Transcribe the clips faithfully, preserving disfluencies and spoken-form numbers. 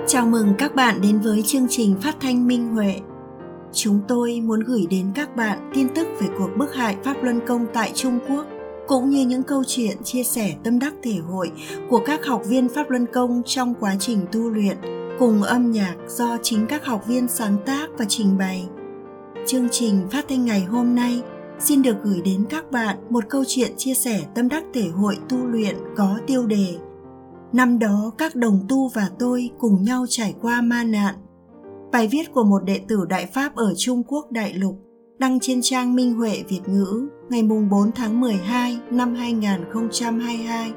Chào mừng các bạn đến với chương trình phát thanh Minh Huệ. Chúng tôi muốn gửi đến các bạn tin tức về cuộc bức hại Pháp Luân Công tại Trung Quốc, cũng như những câu chuyện chia sẻ tâm đắc thể hội của các học viên Pháp Luân Công trong quá trình tu luyện, cùng âm nhạc do chính các học viên sáng tác và trình bày. Chương trình phát thanh ngày hôm nay xin được gửi đến các bạn một câu chuyện chia sẻ tâm đắc thể hội tu luyện có tiêu đề: Năm đó các đồng tu và tôi cùng nhau trải qua ma nạn. Bài viết của một đệ tử Đại Pháp ở Trung Quốc đại lục, đăng trên trang Minh Huệ Việt ngữ ngày bốn tháng mười hai năm hai nghìn không trăm hai mươi hai.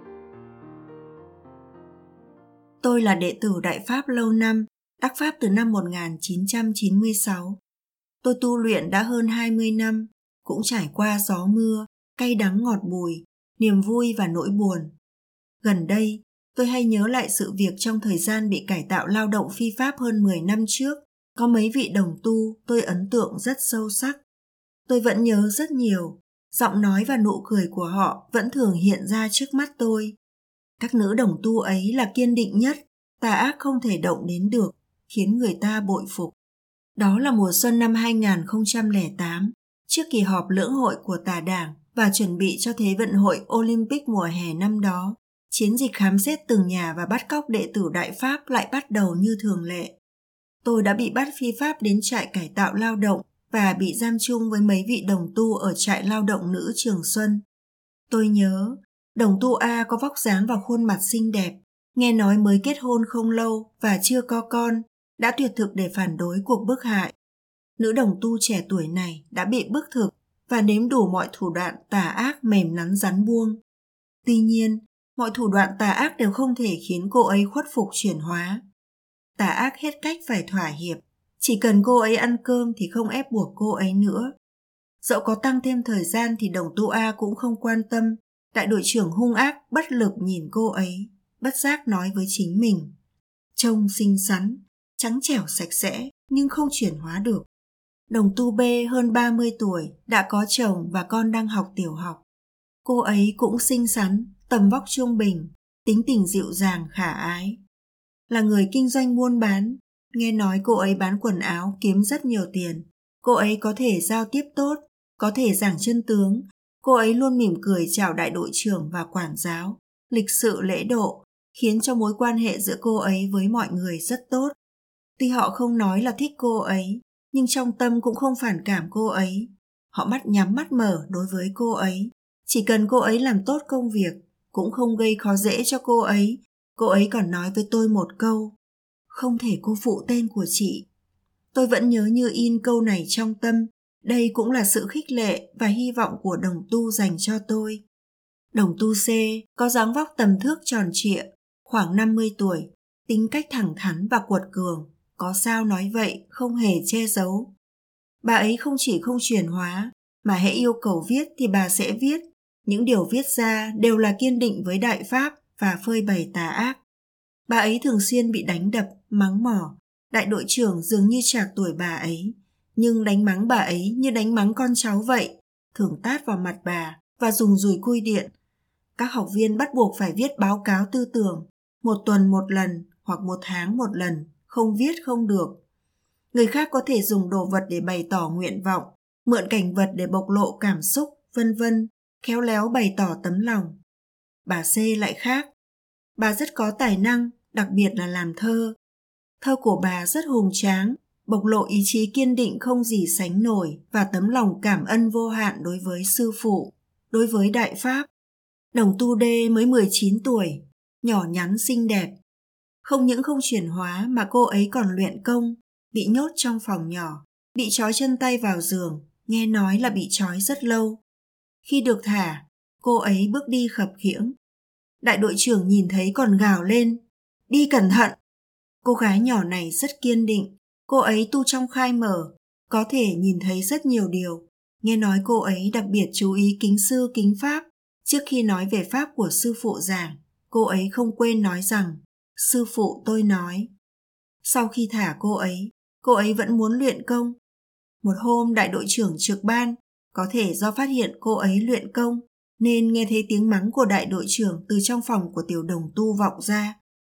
Tôi là đệ tử Đại Pháp lâu năm, đắc Pháp từ năm một nghìn chín trăm chín mươi sáu. Tôi tu luyện đã hơn hai mươi năm, cũng trải qua gió mưa, cay đắng ngọt bùi, niềm vui và nỗi buồn. Gần đây, tôi hay nhớ lại sự việc trong thời gian bị cải tạo lao động phi pháp hơn mười năm trước. Có mấy vị đồng tu tôi ấn tượng rất sâu sắc. Tôi vẫn nhớ rất nhiều, giọng nói và nụ cười của họ vẫn thường hiện ra trước mắt tôi. Các nữ đồng tu ấy là kiên định nhất, tà ác không thể động đến được, khiến người ta bội phục. Đó là mùa xuân năm hai nghìn không trăm lẻ tám, trước kỳ họp lưỡng hội của tà đảng và chuẩn bị cho Thế vận hội Olympic mùa hè năm đó. Chiến dịch khám xét từng nhà và bắt cóc đệ tử Đại Pháp lại bắt đầu như thường lệ. Tôi đã bị bắt phi pháp đến trại cải tạo lao động và bị giam chung với mấy vị đồng tu ở trại lao động nữ Trường Xuân. Tôi nhớ, đồng tu A có vóc dáng và khuôn mặt xinh đẹp, nghe nói mới kết hôn không lâu và chưa có con, đã tuyệt thực để phản đối cuộc bức hại. Nữ đồng tu trẻ tuổi này đã bị bức thực và nếm đủ mọi thủ đoạn tà ác mềm nắn rắn buông. Tuy nhiên, mọi thủ đoạn tà ác đều không thể khiến cô ấy khuất phục chuyển hóa. Tà ác hết cách phải thỏa hiệp, chỉ cần cô ấy ăn cơm thì không ép buộc cô ấy nữa. Dẫu có tăng thêm thời gian thì đồng tu A cũng không quan tâm. Đại đội trưởng hung ác bất lực nhìn cô ấy, bất giác nói với chính mình: trông xinh xắn, trắng trẻo sạch sẽ nhưng không chuyển hóa được. Đồng tu B hơn ba mươi tuổi, đã có chồng và con đang học tiểu học. Cô ấy cũng xinh xắn, tầm vóc trung bình, tính tình dịu dàng khả ái. Là người kinh doanh buôn bán, nghe nói cô ấy bán quần áo kiếm rất nhiều tiền. Cô ấy có thể giao tiếp tốt, có thể giảng chân tướng. Cô ấy luôn mỉm cười chào đại đội trưởng và quản giáo, lịch sự lễ độ, khiến cho mối quan hệ giữa cô ấy với mọi người rất tốt. Tuy họ không nói là thích cô ấy, nhưng trong tâm cũng không phản cảm cô ấy. Họ mắt nhắm mắt mở đối với cô ấy. Chỉ cần cô ấy làm tốt công việc, cũng không gây khó dễ cho cô ấy. Cô ấy còn nói với tôi một câu: không thể cô phụ tên của chị. Tôi vẫn nhớ như in câu này trong tâm. Đây cũng là sự khích lệ và hy vọng của đồng tu dành cho tôi. Đồng tu C có dáng vóc tầm thước tròn trịa, khoảng năm mươi tuổi, tính cách thẳng thắn và cuột cường. Có sao nói vậy, không hề che giấu. Bà ấy không chỉ không chuyển hóa, mà hễ yêu cầu viết thì bà sẽ viết. Những điều viết ra đều là kiên định với Đại Pháp và phơi bày tà ác. Bà ấy thường xuyên bị đánh đập, mắng mỏ. Đại đội trưởng dường như trạc tuổi bà ấy, nhưng đánh mắng bà ấy như đánh mắng con cháu vậy, thường tát vào mặt bà và dùng dùi cui điện. Các học viên bắt buộc phải viết báo cáo tư tưởng, một tuần một lần hoặc một tháng một lần, không viết không được. Người khác có thể dùng đồ vật để bày tỏ nguyện vọng, mượn cảnh vật để bộc lộ cảm xúc, vân vân, khéo léo bày tỏ tấm lòng. Bà C lại khác. Bà rất có tài năng, đặc biệt là làm thơ. Thơ của bà rất hùng tráng, bộc lộ ý chí kiên định không gì sánh nổi và tấm lòng cảm ơn vô hạn đối với sư phụ, đối với Đại Pháp. Đồng tu D mới mười chín tuổi, nhỏ nhắn xinh đẹp. Không những không chuyển hóa mà cô ấy còn luyện công, bị nhốt trong phòng nhỏ, bị trói chân tay vào giường, nghe nói là bị trói rất lâu. Khi được thả, cô ấy bước đi khập khiễng. Đại đội trưởng nhìn thấy còn gào lên: đi cẩn thận! Cô gái nhỏ này rất kiên định. Cô ấy tu trong khai mở, có thể nhìn thấy rất nhiều điều. Nghe nói cô ấy đặc biệt chú ý kính sư kính pháp. Trước khi nói về pháp của sư phụ giảng, cô ấy không quên nói rằng: sư phụ tôi nói. Sau khi thả cô ấy, cô ấy vẫn muốn luyện công. Một hôm đại đội trưởng trực ban, có thể do phát hiện cô ấy luyện công, nên nghe thấy tiếng mắng của đại đội trưởng từ trong phòng của tiểu đồng tu vọng ra.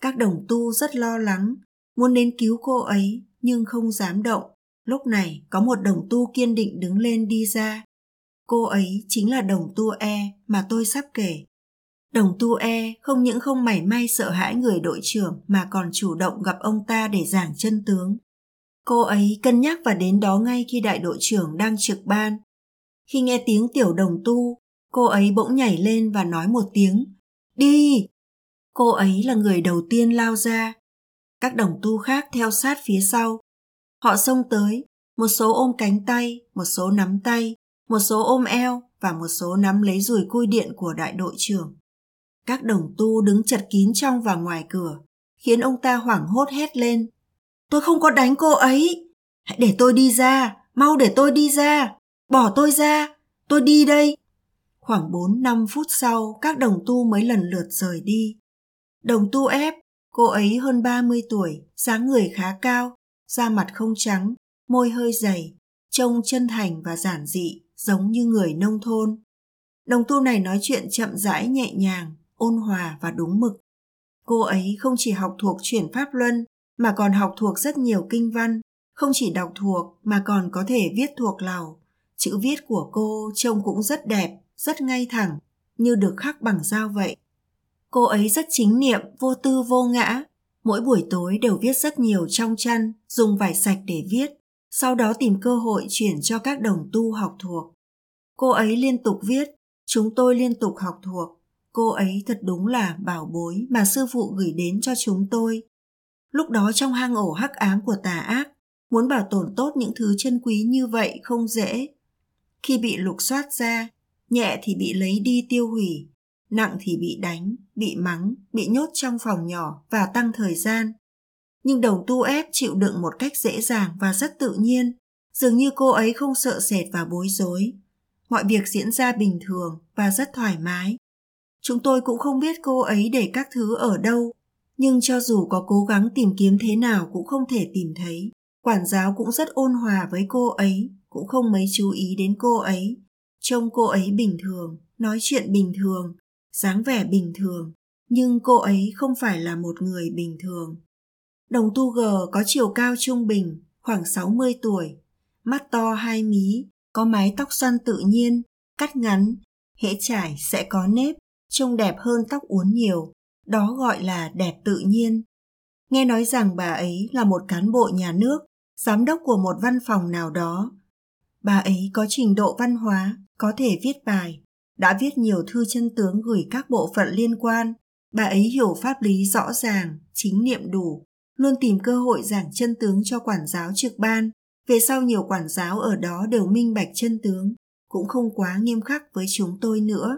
Các đồng tu rất lo lắng, muốn đến cứu cô ấy nhưng không dám động. Lúc này có một đồng tu kiên định đứng lên đi ra. Cô ấy chính là đồng tu E mà tôi sắp kể. Đồng tu E không những không mảy may sợ hãi người đội trưởng mà còn chủ động gặp ông ta để giảng chân tướng. Cô ấy cân nhắc và đến đó ngay khi đại đội trưởng đang trực ban. Khi nghe tiếng tiểu đồng tu, cô ấy bỗng nhảy lên và nói một tiếng, đi! Cô ấy là người đầu tiên lao ra. Các đồng tu khác theo sát phía sau. Họ xông tới, một số ôm cánh tay, một số nắm tay, một số ôm eo và một số nắm lấy dùi cui điện của đại đội trưởng. Các đồng tu đứng chật kín trong và ngoài cửa, khiến ông ta hoảng hốt hét lên. Tôi không có đánh cô ấy! Hãy để tôi đi ra! Mau để tôi đi ra! Bỏ tôi ra! Tôi đi đây! Khoảng bốn năm phút sau, các đồng tu mới lần lượt rời đi. Đồng tu F, cô ấy hơn ba mươi tuổi, dáng người khá cao, da mặt không trắng, môi hơi dày, trông chân thành và giản dị, giống như người nông thôn. Đồng tu này nói chuyện chậm rãi nhẹ nhàng, ôn hòa và đúng mực. Cô ấy không chỉ học thuộc chuyển Pháp Luân, mà còn học thuộc rất nhiều kinh văn, không chỉ đọc thuộc mà còn có thể viết thuộc lầu. Chữ viết của cô trông cũng rất đẹp, rất ngay thẳng, như được khắc bằng dao vậy. Cô ấy rất chính niệm, vô tư vô ngã. Mỗi buổi tối đều viết rất nhiều trong chăn, dùng vải sạch để viết, sau đó tìm cơ hội chuyển cho các đồng tu học thuộc. Cô ấy liên tục viết, chúng tôi liên tục học thuộc. Cô ấy thật đúng là bảo bối mà sư phụ gửi đến cho chúng tôi. Lúc đó trong hang ổ hắc ám của tà ác, muốn bảo tồn tốt những thứ chân quý như vậy không dễ. Khi bị lục soát ra, nhẹ thì bị lấy đi tiêu hủy, nặng thì bị đánh, bị mắng, bị nhốt trong phòng nhỏ và tăng thời gian. Nhưng đồng tu ép chịu đựng một cách dễ dàng và rất tự nhiên, dường như cô ấy không sợ sệt và bối rối. Mọi việc diễn ra bình thường và rất thoải mái. Chúng tôi cũng không biết cô ấy để các thứ ở đâu, nhưng cho dù có cố gắng tìm kiếm thế nào cũng không thể tìm thấy. Quản giáo cũng rất ôn hòa với cô ấy, cũng không mấy chú ý đến cô ấy. Trông cô ấy bình thường, nói chuyện bình thường, dáng vẻ bình thường, nhưng cô ấy không phải là một người bình thường. Đồng tu G có chiều cao trung bình, khoảng sáu mươi tuổi, mắt to hai mí, có mái tóc xoăn tự nhiên, cắt ngắn, hễ trải sẽ có nếp, trông đẹp hơn tóc uốn nhiều, đó gọi là đẹp tự nhiên. Nghe nói rằng bà ấy là một cán bộ nhà nước, giám đốc của một văn phòng nào đó. Bà ấy có trình độ văn hóa, có thể viết bài, đã viết nhiều thư chân tướng gửi các bộ phận liên quan. Bà ấy hiểu pháp lý rõ ràng, chính niệm đủ, luôn tìm cơ hội giảng chân tướng cho quản giáo trực ban. Về sau nhiều quản giáo ở đó đều minh bạch chân tướng, cũng không quá nghiêm khắc với chúng tôi nữa.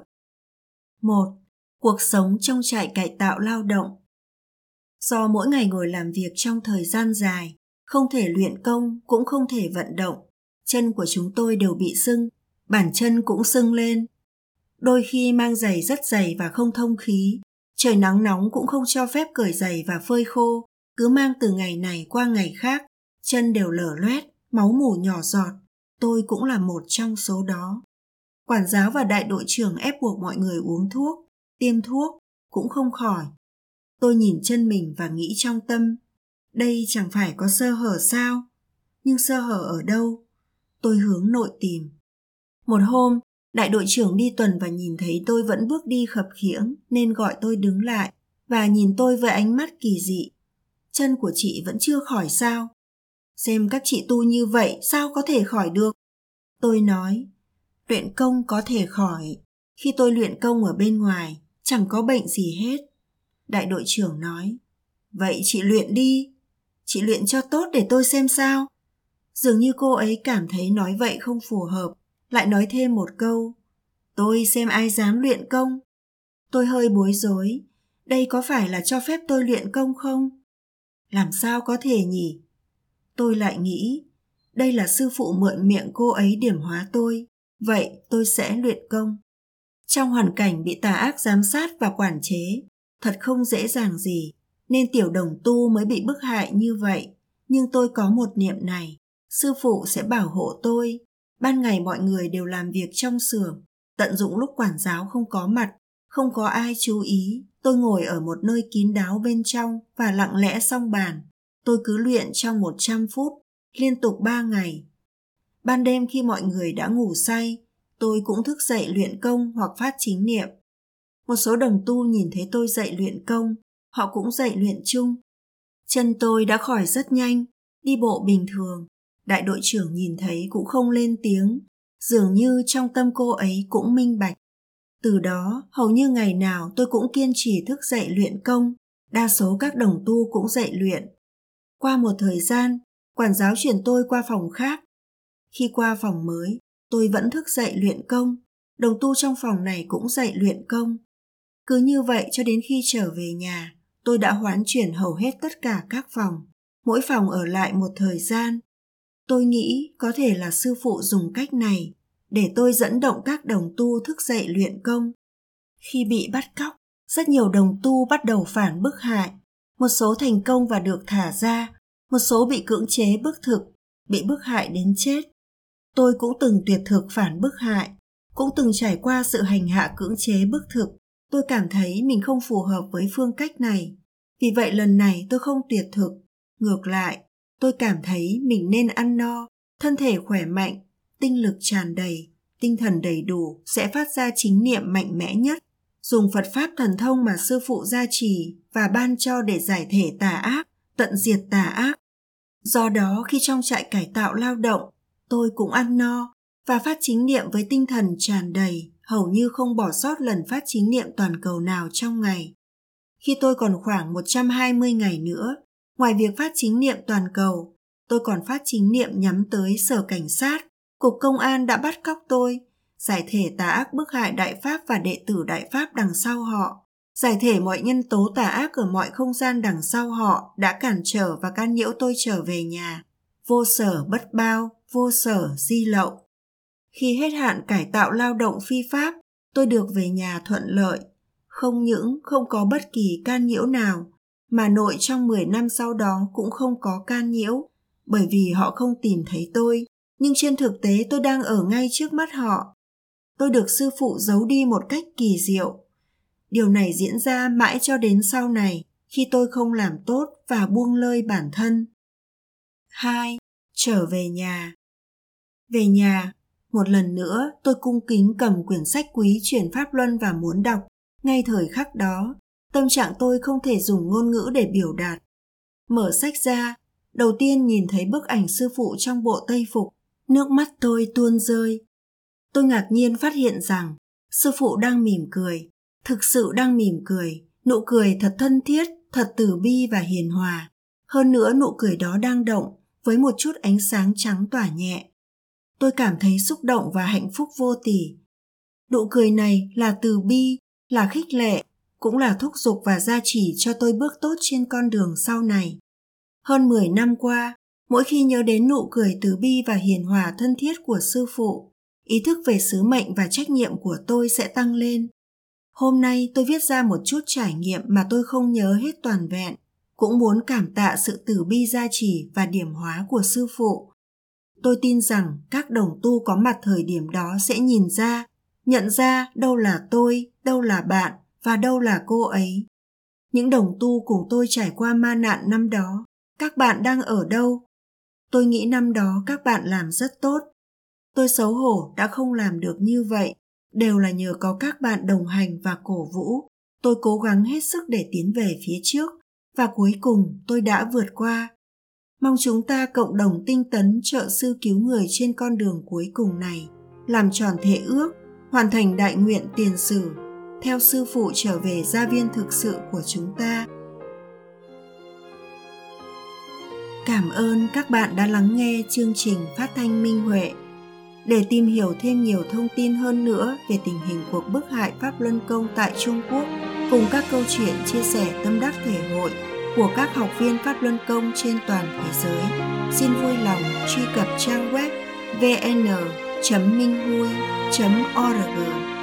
một. Cuộc sống trong trại cải tạo lao động. Do mỗi ngày ngồi làm việc trong thời gian dài, không thể luyện công cũng không thể vận động, chân của chúng tôi đều bị sưng, bàn chân cũng sưng lên. Đôi khi mang giày rất dày và không thông khí, trời nắng nóng cũng không cho phép cởi giày và phơi khô, cứ mang từ ngày này qua ngày khác, chân đều lở loét, máu mủ nhỏ giọt, tôi cũng là một trong số đó. Quản giáo và đại đội trưởng ép buộc mọi người uống thuốc, tiêm thuốc, cũng không khỏi. Tôi nhìn chân mình và nghĩ trong tâm, đây chẳng phải có sơ hở sao? Nhưng sơ hở ở đâu? Tôi hướng nội tìm. Một hôm, đại đội trưởng đi tuần và nhìn thấy tôi vẫn bước đi khập khiễng nên gọi tôi đứng lại và nhìn tôi với ánh mắt kỳ dị. Chân của chị vẫn chưa khỏi sao? Xem các chị tu như vậy sao có thể khỏi được? Tôi nói, luyện công có thể khỏi. Khi tôi luyện công ở bên ngoài, chẳng có bệnh gì hết. Đại đội trưởng nói, vậy chị luyện đi. Chị luyện cho tốt để tôi xem sao. Dường như cô ấy cảm thấy nói vậy không phù hợp, lại nói thêm một câu, tôi xem ai dám luyện công. Tôi hơi bối rối, đây có phải là cho phép tôi luyện công không? Làm sao có thể nhỉ? Tôi lại nghĩ, đây là sư phụ mượn miệng cô ấy điểm hóa tôi, vậy tôi sẽ luyện công. Trong hoàn cảnh bị tà ác giám sát và quản chế, thật không dễ dàng gì, nên tiểu đồng tu mới bị bức hại như vậy. Nhưng tôi có một niệm này, sư phụ sẽ bảo hộ tôi. Ban ngày mọi người đều làm việc trong xưởng, tận dụng lúc quản giáo không có mặt, Không có ai chú ý, tôi ngồi ở một nơi kín đáo bên trong và lặng lẽ song bàn. Tôi cứ luyện trong một trăm phút, liên tục ba ngày. Ban đêm khi mọi người đã ngủ say, tôi cũng thức dậy luyện công hoặc phát chính niệm. Một số đồng tu nhìn thấy tôi dậy luyện công, họ cũng dậy luyện chung. Chân tôi đã khỏi rất nhanh, đi bộ bình thường. Đại đội trưởng nhìn thấy cũng không lên tiếng, dường như trong tâm cô ấy cũng minh bạch. Từ đó, hầu như ngày nào tôi cũng kiên trì thức dậy luyện công, đa số các đồng tu cũng dậy luyện. Qua một thời gian, quản giáo chuyển tôi qua phòng khác. Khi qua phòng mới, tôi vẫn thức dậy luyện công, đồng tu trong phòng này cũng dậy luyện công. Cứ như vậy cho đến khi trở về nhà, tôi đã hoán chuyển hầu hết tất cả các phòng, mỗi phòng ở lại một thời gian. Tôi nghĩ có thể là sư phụ dùng cách này để tôi dẫn động các đồng tu thức dậy luyện công. Khi bị bắt cóc, rất nhiều đồng tu bắt đầu phản bức hại. Một số thành công và được thả ra, một số bị cưỡng chế bức thực, bị bức hại đến chết. Tôi cũng từng tuyệt thực phản bức hại, cũng từng trải qua sự hành hạ cưỡng chế bức thực. Tôi cảm thấy mình không phù hợp với phương cách này. Vì vậy lần này tôi không tuyệt thực. Ngược lại, tôi cảm thấy mình nên ăn no, thân thể khỏe mạnh, tinh lực tràn đầy, tinh thần đầy đủ sẽ phát ra chính niệm mạnh mẽ nhất, dùng Phật Pháp thần thông mà sư phụ gia trì và ban cho để giải thể tà ác, tận diệt tà ác. Do đó khi trong trại cải tạo lao động, tôi cũng ăn no và phát chính niệm với tinh thần tràn đầy, hầu như không bỏ sót lần phát chính niệm toàn cầu nào trong ngày. Khi tôi còn khoảng một trăm hai mươi ngày nữa, ngoài việc phát chính niệm toàn cầu, tôi còn phát chính niệm nhắm tới Sở Cảnh sát, Cục Công an đã bắt cóc tôi, giải thể tà ác bức hại Đại Pháp và đệ tử Đại Pháp đằng sau họ, giải thể mọi nhân tố tà ác ở mọi không gian đằng sau họ đã cản trở và can nhiễu tôi trở về nhà. Vô sở bất bao, vô sở di lậu. Khi hết hạn cải tạo lao động phi pháp, tôi được về nhà thuận lợi. Không những không có bất kỳ can nhiễu nào, mà nội trong mười năm sau đó cũng không có can nhiễu, bởi vì họ không tìm thấy tôi. Nhưng trên thực tế tôi đang ở ngay trước mắt họ. Tôi được sư phụ giấu đi một cách kỳ diệu. Điều này diễn ra mãi cho đến sau này, khi tôi không làm tốt và buông lơi bản thân. hai. Trở về nhà. Về nhà, một lần nữa tôi cung kính cầm quyển sách quý Chuyển Pháp Luân và muốn đọc. Ngay thời khắc đó, tâm trạng tôi không thể dùng ngôn ngữ để biểu đạt. Mở sách ra, đầu tiên nhìn thấy bức ảnh sư phụ trong bộ tây phục, nước mắt tôi tuôn rơi. Tôi ngạc nhiên phát hiện rằng sư phụ đang mỉm cười, thực sự đang mỉm cười, nụ cười thật thân thiết, thật từ bi và hiền hòa. Hơn nữa nụ cười đó đang động với một chút ánh sáng trắng tỏa nhẹ. Tôi cảm thấy xúc động và hạnh phúc vô tỷ. Nụ cười này là từ bi, là khích lệ, cũng là thúc giục và gia trì cho tôi bước tốt trên con đường sau này. Hơn mười năm qua, mỗi khi nhớ đến nụ cười từ bi và hiền hòa thân thiết của sư phụ, ý thức về sứ mệnh và trách nhiệm của tôi sẽ tăng lên. Hôm nay tôi viết ra một chút trải nghiệm mà tôi không nhớ hết toàn vẹn, cũng muốn cảm tạ sự từ bi gia trì và điểm hóa của sư phụ. Tôi tin rằng các đồng tu có mặt thời điểm đó sẽ nhìn ra, nhận ra đâu là tôi, đâu là bạn và đâu là cô ấy. Những đồng tu cùng tôi trải qua ma nạn năm đó, các bạn đang ở đâu? Tôi nghĩ năm đó các bạn làm rất tốt. Tôi xấu hổ đã không làm được như vậy, đều là nhờ có các bạn đồng hành và cổ vũ. Tôi cố gắng hết sức để tiến về phía trước, và cuối cùng tôi đã vượt qua. Mong chúng ta cộng đồng tinh tấn trợ sư cứu người trên con đường cuối cùng này, làm tròn thể ước, hoàn thành đại nguyện tiền sử, theo sư phụ trở về gia viên thực sự của chúng ta. Cảm ơn các bạn đã lắng nghe chương trình phát thanh Minh Huệ. Để tìm hiểu thêm nhiều thông tin hơn nữa về tình hình cuộc bức hại Pháp Luân Công tại Trung Quốc, cùng các câu chuyện chia sẻ tâm đắc thể hội của các học viên Pháp Luân Công trên toàn thế giới, xin vui lòng truy cập trang web vê en chấm minh hui chấm org.